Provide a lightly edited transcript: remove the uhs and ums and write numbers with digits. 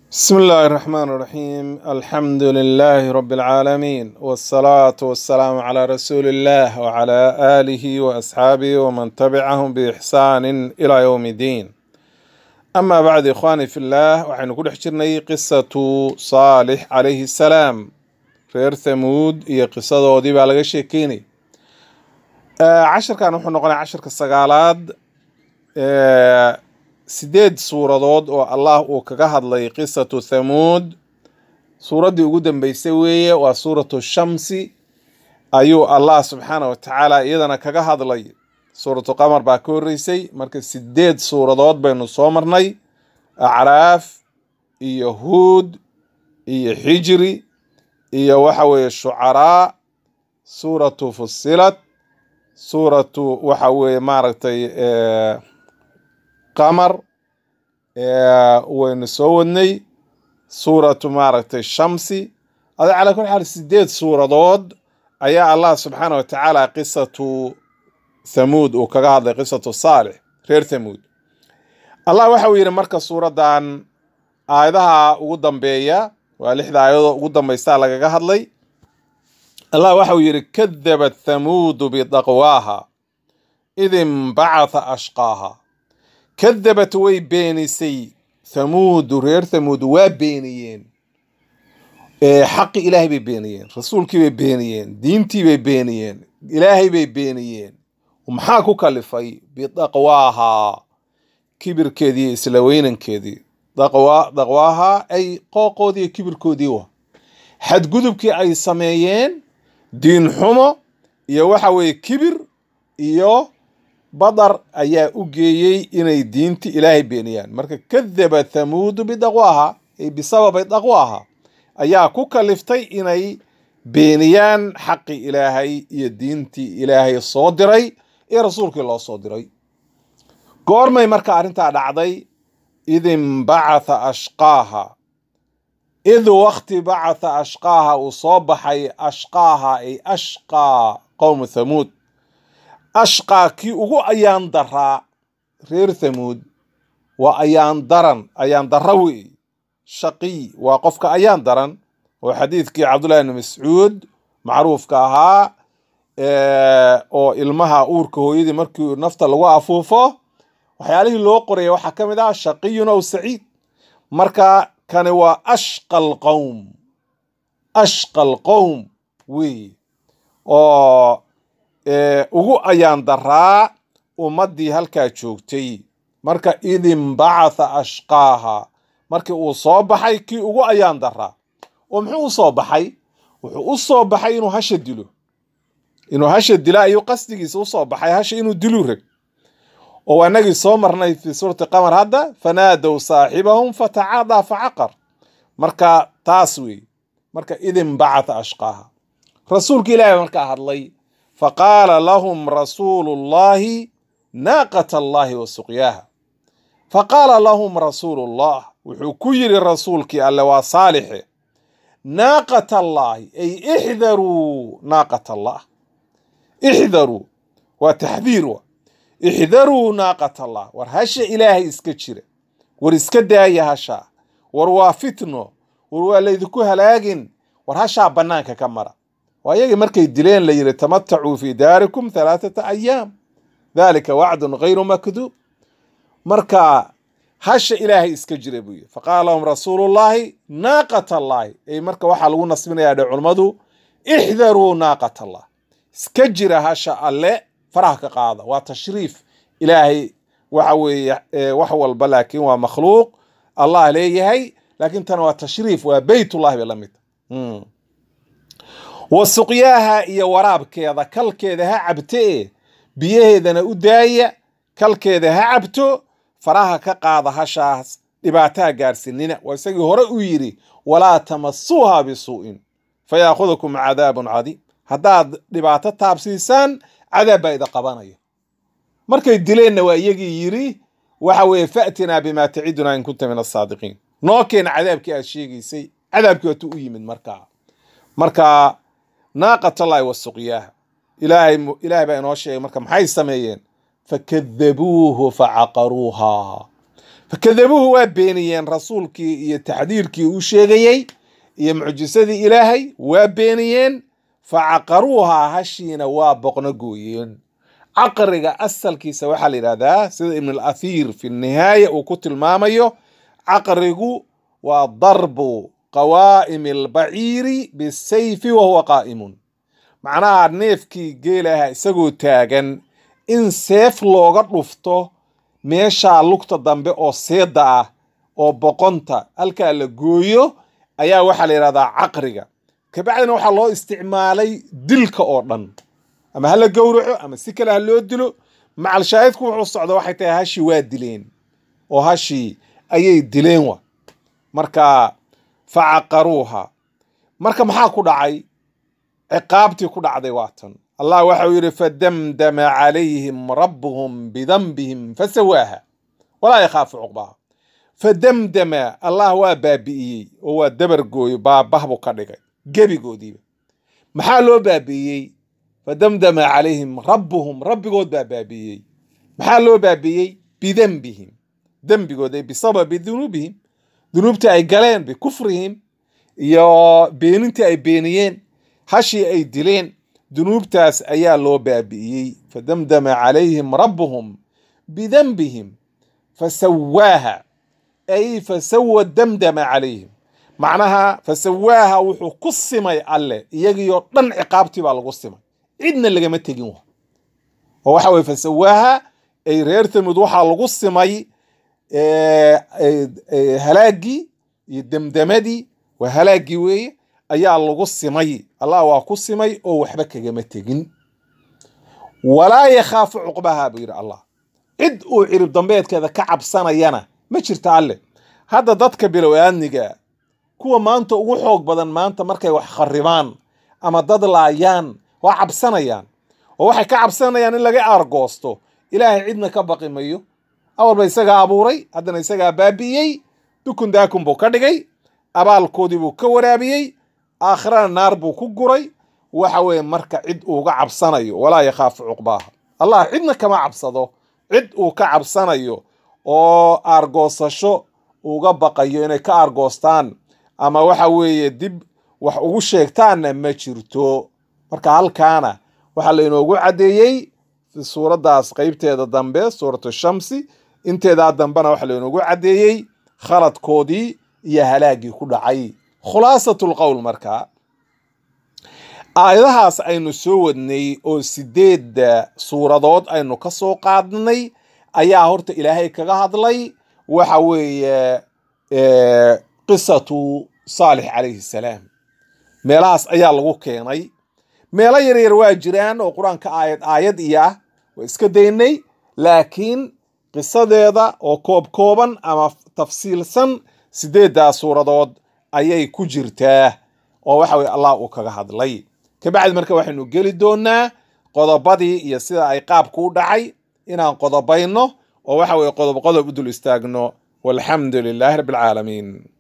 بسم الله الرحمن الرحيم الحمد لله رب العالمين والصلاة والسلام على رسول الله وعلى آله وأصحابه ومن تبعهم بإحسان إلى يوم الدين أما بعد إخواني في الله وحين نقول حجرني قصة صالح عليه السلام غير ثمود هي قصة ودي بالغ شيكيني عشر كانوا نحن نقول عشر كالسقالات sideed suuradood oo Allah uu kaga hadlay qisatu Thamuud suuradii ugu dambeysay weeye waa suuratu Shamsi ayuu Allah subhanahu wa ta'ala iyadana kaga hadlay suuratu Qamar baa ka horeysay marka sideed suuradood baynu soo marnay A'raaf iyo Hud iyo Hijri iyo waxa weeye Shu'ara suuratu Fussilat suuratu waxa weeye maaragtay قمر ونسودني سورة ماركت الشمس هذا على كل حال سديد سورة ضاد أي الله سبحانه وتعالى قصة ثمود وكذا قصة الصالح غير ثمود الله وحوي مركز سورة دان آياتها قدام بيا والإحدى آيات قدام بيستعلق هذلي الله وحوي كذبت ثمود بتقواها إذ انبعث أشقاها كذبت وي بينيسي ثمود ورير ثمود وبينيين حق إلهي بيبينيين رسولك بيبينيين دينتي بيبينيين إلهي بيبينيين ومحاكو كالفاي بتقواها كبر كدي سلوين كدي تقواها أي قوقو دي كبر كوديوه حد قدبك أي سمايين دين حمى يوحوي كبر يو بدر ayaa u geeyay inay diinta Ilaahay beeniyaan marka kadaba Thamuud bidaqwaha ay bisabab daqwaha ayaa ku kaliftay inay beeniyaan xaqi Ilaahay iyo diinti Ilaahay soo diray ee rasuulkii loo soo diray goormay marka arinta dhacday idin ba'atha ashqaha idh waqti ba'atha ashqaha u soo baxay ashqaha ay ashqa qawm Thamuud أشقى كي ugu ayaan daraa reer Thamuud waa ayaan darawi shaqi waa qofka ayaan daran oo xadiidkii Abdullah ibn Mas'ud macruufka ahaa oo ilmaha uurka hooyadii markii nafta lagu afuufo waxyaalihii loo qoray waxa kamid ah shaqiyun aw saciid marka kani waa ashqal qawm wi oo ugu ayaan daraa ummadii halkaa joogtay marka idin ba'atha ashqaha markii uu soo baxay kii ugu ayaan daraa oo muxuu u soo baxay wuxuu u soo baxay inuu hasha dilo ayuu qasdigiisa u soo baxay hasha inuu dilo rag oo anagii soo marnay fi suurati qamar hadda fanaadaw saaxibahum fata'ada fa'aqar marka taas weey marka idin ba'atha ashqaha rasuulka ilaahay marka hadlay فقال لهم رسول الله ناقة الله وسقياها فقال لهم رسول الله وحكير الرسول كي الله وصالحه ناقة الله أي احذروا ناقة الله احذروا وتحذيروا احذروا ناقة الله ورهش إلهي اسكتشره ورسكده يهشا وروافتنه وروالاذكوها لاجن ورهشا بنانك كمرة وأيجي مركي دلين لي تمتعوا في داركم 3 أيام ذلك وعد غير مكذوب مركا هش إلهي اسكجربوي فقال لهم رسول الله ناقة الله أي مركا وحا لغو نصبنا يا علمدو احذروا ناقة الله اسكجر هش الله فرحك قاضة وتشريف إلهي وحو البلاكين ومخلوق الله ليه هي لكن تنوى تشريف وبيت الله بلمت وسقياها إيا وراب كذا كل كذا عبته بيهدنا أداية كل كذا عبته فراها كقاضة هشاس لبعتها قارسنين ويساقي هراء ويري ولا تمسوها بسوء فيأخذكم عذاب عظيم هذا لبعتها تابسيسان عذاب إذا قبانيه مركا يدلين ويجي يري وحوي فأتنا بما تعدنا إن كنت من الصادقين نوكين عذابك أشيغي سي عذابك وتؤي من مركا ناقة الله والسقياها إلهي بأنه الشيء مركم حي سميين فكذبوه فعقروها fakadabuuhu waa beeniyeen rasuulkii iyo taxdiirkii uu sheegayey iyo mucjisadii ilaahay waa beeniyeen facaqaruuhaa hashiina waa boqno gooyeen. caqriga asalkiisa waxaa la yidhahdaa sida ibn al-athiir fi nihaaya uu ku tilmaamayo, caqrigu waa darbu qawaa'imi albaciiri bisayfi wahuwa qaa'imun. macnaha neefkii geelaha isagoo taagan in seef looga dhufto meeshaa lugta dambe oo seeda ah oo boqonta halkaa la gooyo ayaa waxaa la yidhahdaa caqriga. kabacdina waxaa loo isticmaalay dilka oo dhan, ama hala gowraco ama si kale ha loo dilo. macal shaahidku wuxuu socda waxay tahay hashii waa dileen oo hashii ayay dileen wa. marka facaqaruuha, marka maxaa ku dhacay? ciqaabtii ku dhacday waa tan. allah waxau yidhi fadamdama calayhim rabbuhum bidanbihim fasawaaha walaa yakhaafu cuqbaha. fadamdama, allah waa baabi'iyey oo waa dabargooyo, baabah buu ka dhigay gebigoodiiba. maxaa loo baabi'iyey? fadamdama calayhim rabbuhum, rabbigood baa baabi'iyey. maxaa loo baabi'iyey? bidanbihim, dembigooda bisababi dunuubihim, dunuubtii ay galeen bikufrihim iyo beenintii ay beeniyeen, hashii ay dileen, dunuubtaas ayaa loo baabi'iyey. fadamdama calayhim rabbuhum bidanbihim fasawaaha, ay fasawa damdama calayhim. macnaha fasawaaha wuxuu ku simay alle iyagiioo dhan ciqaabtii baa lagu simay, cidna lagama tegin wa. oo waxa weye fasawaaha ay reer thamud waxaa lagu simay halaagii iyo damdamadii, waa halaagii weeye, ayaa lagu simay. allah waa ku simay oo waxba kagama tegin. walaa yakhaafu cuqbaha buu yidhi allah, cid uu cirib dambeedkeeda ka cabsanayana ma jirta alle. hadda dadka bilow-aadniga kuwa maanta ugu xoog badan, maanta markay wax kharibaan ama dad laayaan waa cabsanayaan, oo waxay ka cabsanayaan in laga aargoosto. ilaahay cidna ka baqi mayo, awalba isagaa abuuray, haddana isagaa baabi'iyey, dukun daakun buu ka dhigay, abaalkoodii buu ka waraabiyey, aakhirana naar buu ku guray. waxa weeye marka cid uuga cabsanayo walaa yakhaafu cuqbaaha, allah cidna kama cabsado. cid uu ka cabsanayo oo aargoosasho uga baqayo inay ka aargoostaan ama waxa weeye dib wax ugu sheegtaanna ma jirto. marka halkaana waxaa lainoogu caddeeyey suuraddaas qaybteeda dambe, suuratu shamsi inteedaa dambena waxaa lainoogu caddeeyey khaladkoodii iyo halaagii ku dhacay. khulaasatul qowl, marka aayadahaas aynu soo wadnay oo 8 suuradood aynu ka soo qaadnay ayaa horta ilaahay kaga hadlay waxa weeye qisatu saalix calayhi salaam. meelahaas ayaa lagu keenay. meelo yaryar waa jiraan oo qur-aanka aayad iyo ah waa iska daynay, laakiin qisadeeda oo kooban ama tafsiilsan 8 suuradood ayay ku jirtaa oo waxa weye allah uu kaga hadlay. kabacdi marka waxaynu geli doonaa qodobadii iyo sida ay qaabku u dhacay inaan qodobayno oo waxa weye qodob u dul istaagno. walxamdu lilaahi rabbi alcaalamiin.